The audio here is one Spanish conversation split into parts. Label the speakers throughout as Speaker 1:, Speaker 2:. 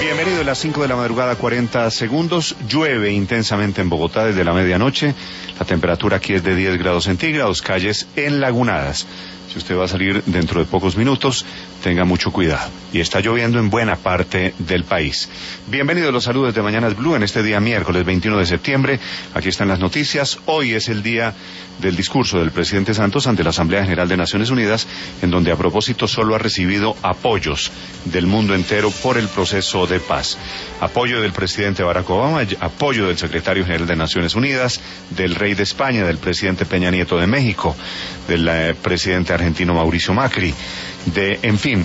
Speaker 1: Bienvenido a las 5 de la madrugada, 40 segundos. Llueve intensamente en Bogotá desde la medianoche. La temperatura aquí es de 10 grados centígrados, calles enlagunadas. Si usted va a salir dentro de pocos minutos, tenga mucho cuidado. Y está lloviendo en buena parte del país. Bienvenidos, los saludos de Mañanas Blue en este día miércoles 21 de septiembre. Aquí están las noticias. Hoy es el día del discurso del presidente Santos ante la Asamblea General de Naciones Unidas, en donde a propósito solo ha recibido apoyos del mundo entero por el proceso de paz. Apoyo del presidente Barack Obama, apoyo del secretario general de Naciones Unidas, del rey de España, del presidente Peña Nieto de México, del presidente argentino Mauricio Macri, en fin,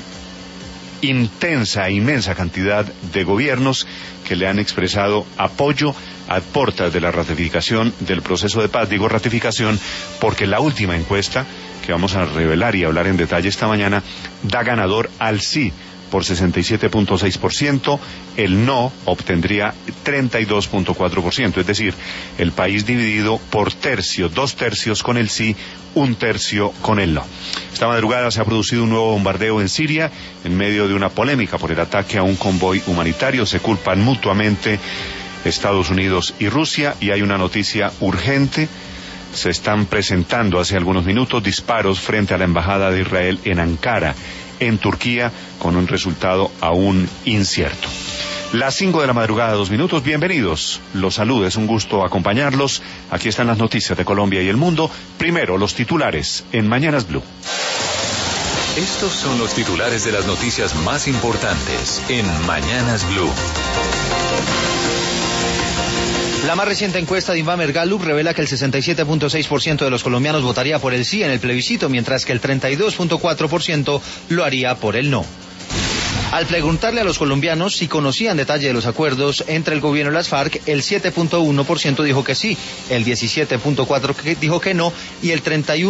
Speaker 1: inmensa cantidad de gobiernos que le han expresado apoyo a puertas de la ratificación del proceso de paz. Digo ratificación porque la última encuesta que vamos a revelar y hablar en detalle esta mañana da ganador al sí por 67.6%, el no obtendría 32.4%, es decir, el país dividido por tercios, 2/3 con el sí, 1/3 con el no. Esta madrugada se ha producido un nuevo bombardeo en Siria en medio de una polémica por el ataque a un convoy humanitario. Se culpan mutuamente Estados Unidos y Rusia, y hay una noticia urgente. Se están presentando hace algunos minutos disparos frente a la embajada de Israel en Ankara, en Turquía, con un resultado aún incierto. Las 5 de la madrugada, 2 minutos. Bienvenidos. Los saludo, es un gusto acompañarlos. Aquí están las noticias de Colombia y el mundo. Primero, los titulares en Mañanas Blue.
Speaker 2: Estos son los titulares de las noticias más importantes en Mañanas Blue.
Speaker 3: La más reciente encuesta de Invamer Gallup revela que el 67.6% de los colombianos votaría por el sí en el plebiscito, mientras que el 32.4% lo haría por el no. Al preguntarle a los colombianos si conocían detalle de los acuerdos entre el gobierno y las FARC, el 7.1% dijo que sí, el 17.4% dijo que no y el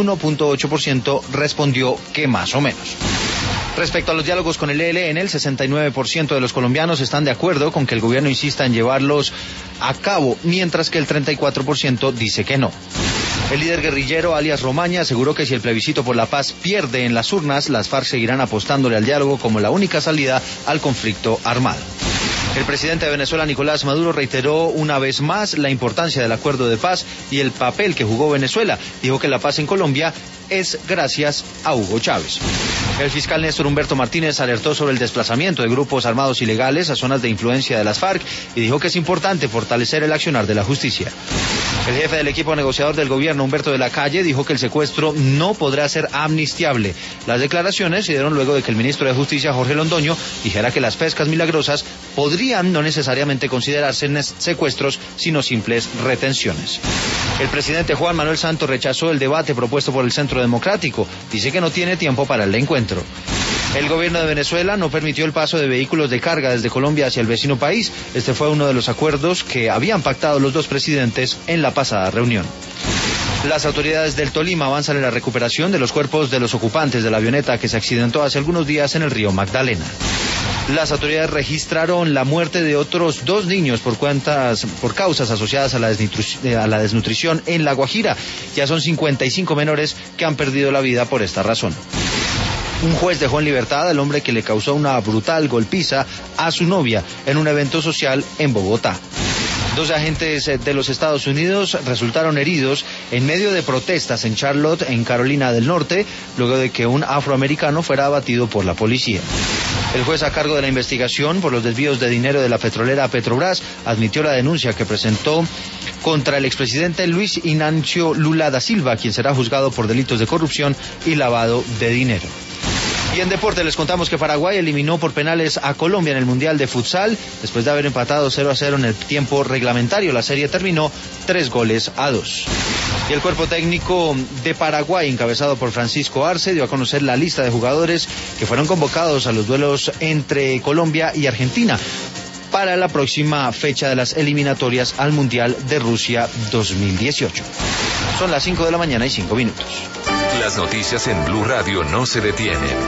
Speaker 3: 31.8% respondió que más o menos. Respecto a los diálogos con el ELN, el 69% de los colombianos están de acuerdo con que el gobierno insista en llevarlos a cabo, mientras que el 34% dice que no. El líder guerrillero, alias Romaña, aseguró que si el plebiscito por la paz pierde en las urnas, las FARC seguirán apostándole al diálogo como la única salida al conflicto armado. El presidente de Venezuela, Nicolás Maduro, reiteró una vez más la importancia del acuerdo de paz y el papel que jugó Venezuela. Dijo que la paz en Colombia es gracias a Hugo Chávez. El fiscal Néstor Humberto Martínez alertó sobre el desplazamiento de grupos armados ilegales a zonas de influencia de las FARC y dijo que es importante fortalecer el accionar de la justicia. El jefe del equipo negociador del gobierno, Humberto de la Calle, dijo que el secuestro no podrá ser amnistiable. Las declaraciones se dieron luego de que el ministro de Justicia, Jorge Londoño, dijera que las pescas milagrosas podrían no necesariamente considerarse secuestros, sino simples retenciones. El presidente Juan Manuel Santos rechazó el debate propuesto por el Centro Democrático. Dice que no tiene tiempo para el encuentro. El gobierno de Venezuela no permitió el paso de vehículos de carga desde Colombia hacia el vecino país. Este fue uno de los acuerdos que habían pactado los dos presidentes en la pasada reunión. Las autoridades del Tolima avanzan en la recuperación de los cuerpos de los ocupantes de la avioneta que se accidentó hace algunos días en el río Magdalena. Las autoridades registraron la muerte de otros 2 niños por causas asociadas a la desnutrición en La Guajira. Ya son 55 menores que han perdido la vida por esta razón. Un juez dejó en libertad al hombre que le causó una brutal golpiza a su novia en un evento social en Bogotá. 2 agentes de los Estados Unidos resultaron heridos en medio de protestas en Charlotte, en Carolina del Norte, luego de que un afroamericano fuera abatido por la policía. El juez a cargo de la investigación por los desvíos de dinero de la petrolera Petrobras admitió la denuncia que presentó contra el expresidente Luis Inancio Lula da Silva, quien será juzgado por delitos de corrupción y lavado de dinero. Y en deporte les contamos que Paraguay eliminó por penales a Colombia en el Mundial de Futsal después de haber empatado 0-0 en el tiempo reglamentario. La serie terminó 3-2. Y el cuerpo técnico de Paraguay, encabezado por Francisco Arce, dio a conocer la lista de jugadores que fueron convocados a los duelos entre Colombia y Argentina para la próxima fecha de las eliminatorias al Mundial de Rusia 2018. Son las 5 de la mañana y 5 minutos.
Speaker 2: Las noticias en Blue Radio no se detienen.